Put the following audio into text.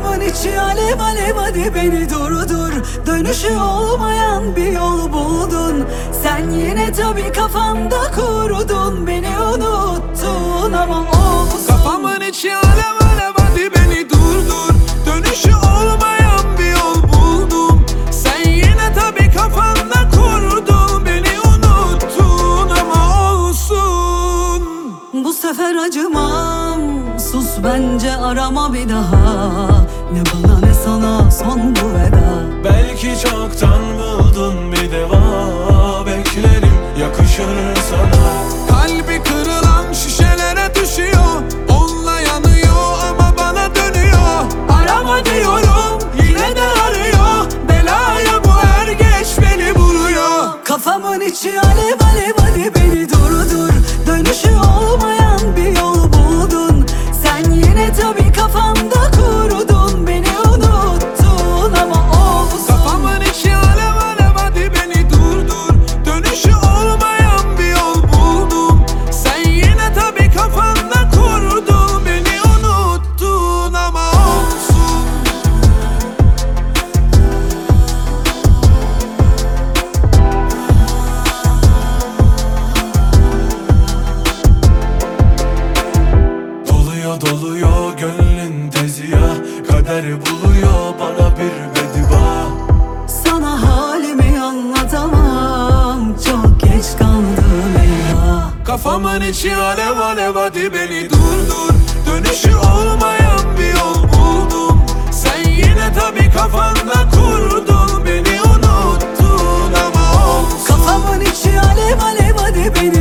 Kafamın içi alev alev, hadi beni durdur. Dönüşü olmayan bir yol buldun. Sen yine tabii kafanda kurdun. Beni unuttun ama olsun. Kafamın içi alev alev, hadi beni durdur. Dönüşü olmayan bir yol buldum. Sen yine tabii kafanda kurdun. Beni unuttun ama olsun. Bu sefer acımam, sus bence, arama bir daha. Ne bana ne sana son bu veda. Belki çoktan buldun bir deva. Beklerim, yakışır sana. Kalbi kırılan şişelere düşüyor. Onunla yanıyor ama bana dönüyor. Arama diyorum, yine de arıyor. Belaya bu er geç beni vuruyor. Kafamın içi alev alev, hadi beni durdur. Dönüşü olmayan bir yol buldun. Sen yine tabii kafanda kurdun. Beni unuttun ama olsun. Kafamın içi alev alev, hadi beni durdur. Dönüşü olmayan bir yol buldum. Sen yine tabii kafanda kurdun. Beni unuttun ama olsun. Doluyor doluyor gönlün tezi ya. Kader buluyor bana bir beddua. Sana halimi anlatamam, çok geç kaldım eyvah. Kafamın içi alev alev, hadi beni durdur. Dönüşü olmayan bir yol buldum. Sen yine tabii kafanda kurdun. Beni unuttun ama olsun. Kafamın içi alev alev, hadi beni